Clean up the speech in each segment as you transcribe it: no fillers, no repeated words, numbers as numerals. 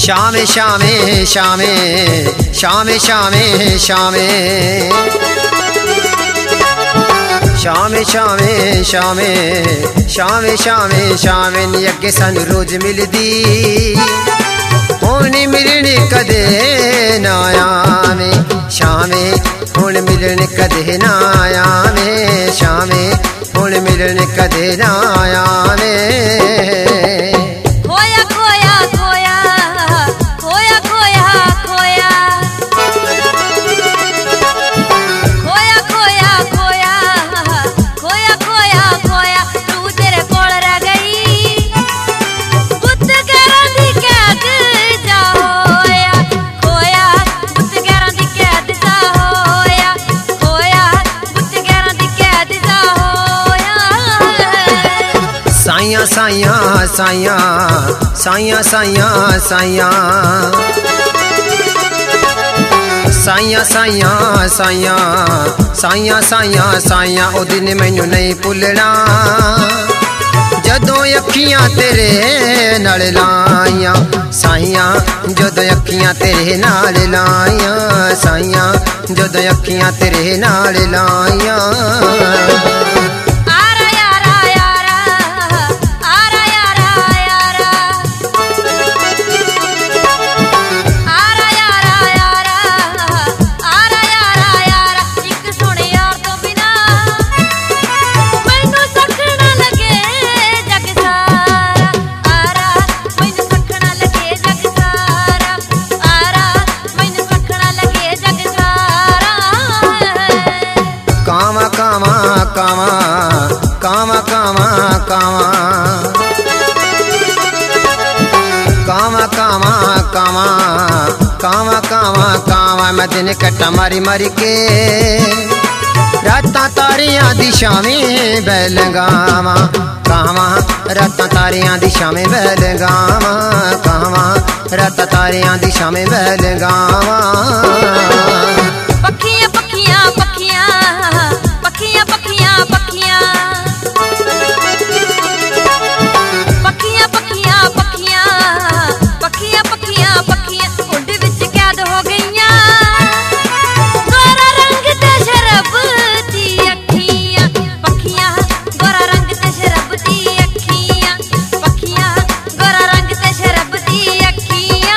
शामे शामे शामे शामे शामे शामे शामे शामे शामे शामे शामे शामे नी अगे सानू रोज मिलदी हुण मिलने कदे ना आवे शामे हुण मिलने कदे ना आवे शामे हुण मिलने कदे ना आवे साइया साइया साइया साइया साइया साइया साइया साइया साइया साइया साइया साइया ओ दिन मैनू नहीं भुलना जदों अखियां तेरे नाल लाइया साइया जदों अखियां तेरे नाल लाइया साइया जदों अखियां तेरे नाल लाइया कावा कावा कावा कावा कावा कावा कावा कावा कावा कावा मैं दिन कट्टा मारी मारी के रातां तारियां दी शामें बैल गावा कावा रातां तारियां दी शामें बैल गावा कावा रातां तारियां दी शामें बैल गावा पखियां पखियां पखियां पखियां पखियां पखियां पखियां पखियां पखियां पखियां पखियां पखियां उड़ विच कैद हो गईयां गोरा रंग ते शरब दी अखियां पखियां गोरा रंग ते शरब दी अखियां पखियां गोरा रंग ते शरब दी अखियां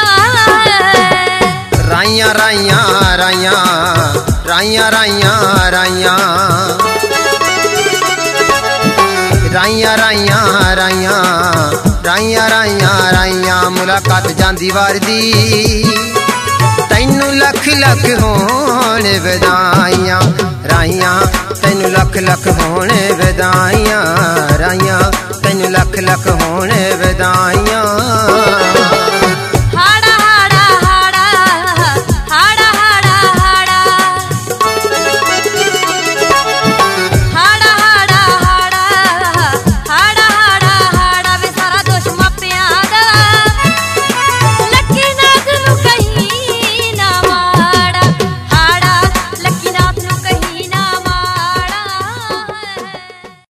राइयां राइयां राइयां राइयां राइयां राइयां राइयां राइयां राइयां राइयां राइयां राइयां मुलाकात जांदी वार दी तैनू लख लख होण वधाइयां राइयां तैनू लख लख होण वधाइयां राइयां तैनू लख लख होण वधाइयां